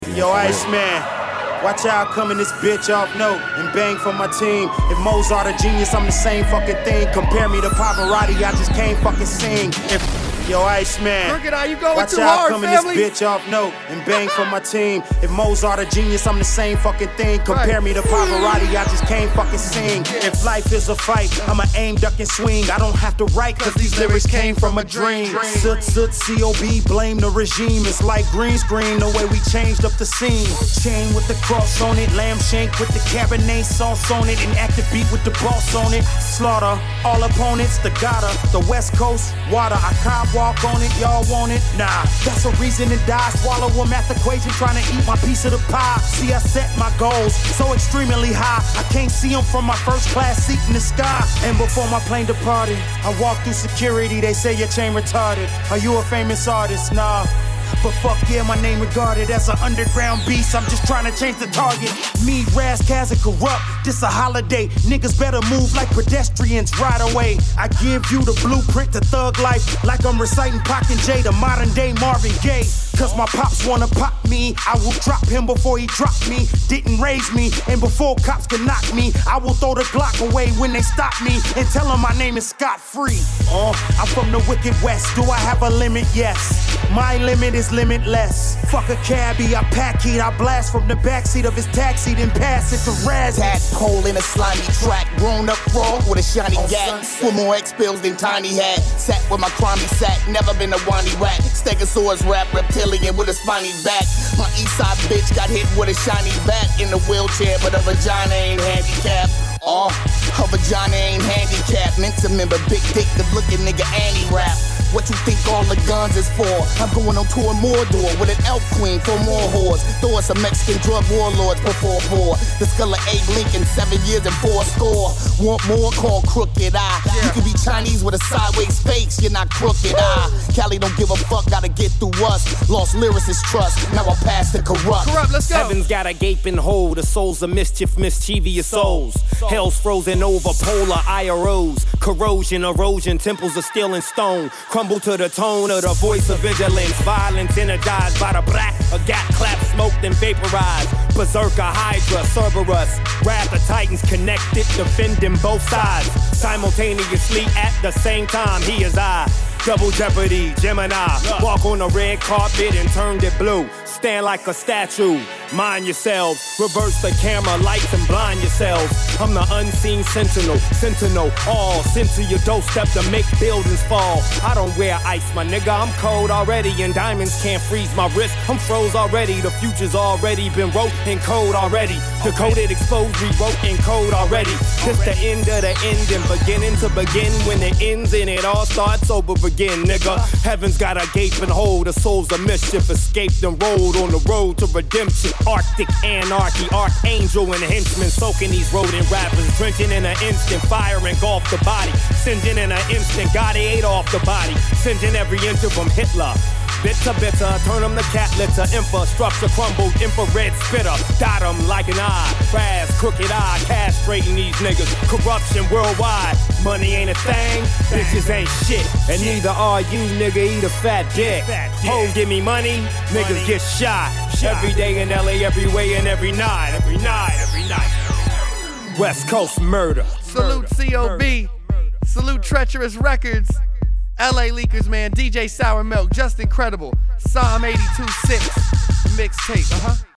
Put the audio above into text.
Yo, Iceman, watch out come in this bitch off note and bang for my team. If Mozart a genius, I'm the same fucking thing. Compare me to Pavarotti, I just can't fucking sing. Yo, Iceman, you going watch too out hard, come in family. this bitch off note and bang for my team. If Mozart a genius, I'm the same fucking thing. Compare me to Pavarotti, I just can't fucking sing. If life is a fight, I'ma aim, duck, and swing. I don't have to write, cause these lyrics came from a dream. Soot, C.O.B., blame the regime. It's like green screen, the way we changed up the scene. Chain with the cross on it, lamb shank with the Cabernet sauce on it, and active beat with the boss on it. Slaughter all opponents, the gotta, the West Coast water. I can't walk on it, y'all want it? Nah, that's a reason to die. Swallow a math equation, trying to eat my piece of the pie. See, I set my goals so extremely high, I can't see them from my first class seat in the sky. And before my plane departed, I walked through security, they say your chain retarded. Are you a famous artist? Nah. But fuck yeah, my name regarded as an underground beast. I'm just trying to change the target. Me, Raz, Kaz, and Corrupt, this a holiday. Niggas better move like pedestrians right away. I give you the blueprint to thug life, like I'm reciting Pac and J, the modern day Marvin Gaye. Cause my pops wanna pop me, I will drop him before he dropped me. Didn't raise me, and before cops can knock me, I will throw the Glock away when they stop me and tell them my name is Scott Free. I'm from the wicked west, do I have a limit? Yes, my limit is limitless. Fuck a cabbie, I pack heat, I blast from the backseat of his taxi, then pass it to Raz. Tadpole in a slimy track, grown up frog with a shiny gat, with more X-pills than Tiny had. Sat with my crommy sack, never been a whiny rat. Stegosaurus rap, reptilian with a spiny back. My east side bitch got hit with a shiny bat in a wheelchair, but her vagina ain't handicapped. Her vagina ain't handicapped. Meant to remember big dick, the looking nigga anti-rap. What you think all the guns is for? I'm going on tour Mordor with an elf queen for more whores. Throw us some Mexican drug warlords before war. The skull of Abe Lincoln, 7 years and 4 score. Want more? Call Crooked Eye. You can be Chinese with a sideways face, you're not Crooked Eye. Cali don't give a fuck, gotta get through us. Lost lyricist trust, now I pass the corrupt. Let's go. Heaven's got a gaping hole, the souls of mischief, mischievous souls. Hell's frozen over polar IROs. Corrosion, erosion, temples of steel and stone. Crumble to the tone of the voice of vigilance. Violence energized by the black. A gap clap, smoked and vaporized. Berserker, Hydra, Cerberus. Wrath of Titans connected, defending both sides. Simultaneously at the same time, he is I. Double Jeopardy, Gemini. Walk on the red carpet and turned it blue. Stand like a statue, mind yourselves. Reverse the camera, lights and blind yourselves. I'm the unseen sentinel, all sent to your doorstep to make buildings fall. I don't wear ice, my nigga, I'm cold already. And diamonds can't freeze my wrist, I'm froze already. The future's already been wrote in code already. Decoded, exposed, rewrote in code already. This the end of the end and beginning to begin. When it ends and it all starts over again, nigga. Heaven's got a gaping hole, the souls of mischief escaped and rolled on the road to redemption. Arctic anarchy, archangel and henchmen soaking these rodent rappers, drenching in an instant, fire engulfed the body, singeing in an instant, Gotti ate off the body, singeing every inch of them Hitler. Bit to bitter, turn them to cat litter, infrastructure crumbled, infrared spitter, dot them like an eye, Raz, Crooked Eye, castrating these niggas, corruption worldwide, money ain't a thing, bitches ain't shit, and neither are you, nigga, eat a fat dick. Ho, give me money, niggas get shot, every day in LA, every way and every night. West Coast murder. Salute COB, salute Treacherous Records, LA Leakers, man, DJ Sour Milk, just incredible. Psalm 82-6 mixtape,